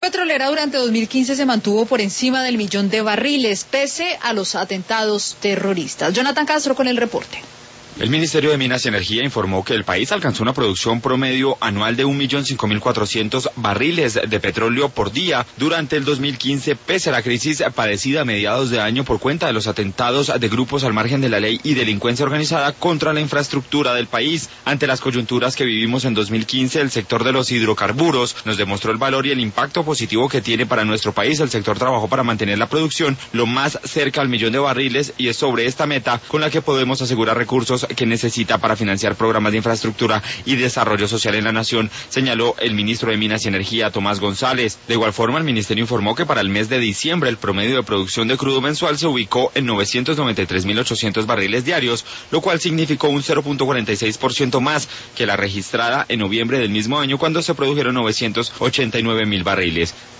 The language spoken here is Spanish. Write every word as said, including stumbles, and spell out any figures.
Petrolera durante dos mil quince se mantuvo por encima del millón de barriles, pese a los atentados terroristas. Jonathan Castro con el reporte. El Ministerio de Minas y Energía informó que el país alcanzó una producción promedio anual de un millón cinco mil cuatrocientos barriles de petróleo por día durante el dos mil quince, pese a la crisis padecida a mediados de año por cuenta de los atentados de grupos al margen de la ley y delincuencia organizada contra la infraestructura del país. Ante las coyunturas que vivimos en dos mil quince, el sector de los hidrocarburos nos demostró el valor y el impacto positivo que tiene para nuestro país. El sector trabajó para mantener la producción lo más cerca al millón de barriles y es sobre esta meta con la que podemos asegurar recursos que necesita para financiar programas de infraestructura y desarrollo social en la nación, señaló el ministro de Minas y Energía, Tomás González. De igual forma, el ministerio informó que para el mes de diciembre el promedio de producción de crudo mensual se ubicó en novecientos noventa y tres mil ochocientos barriles diarios, lo cual significó un cero punto cuarenta y seis por ciento más que la registrada en noviembre del mismo año, cuando se produjeron novecientos ochenta y nueve mil barriles.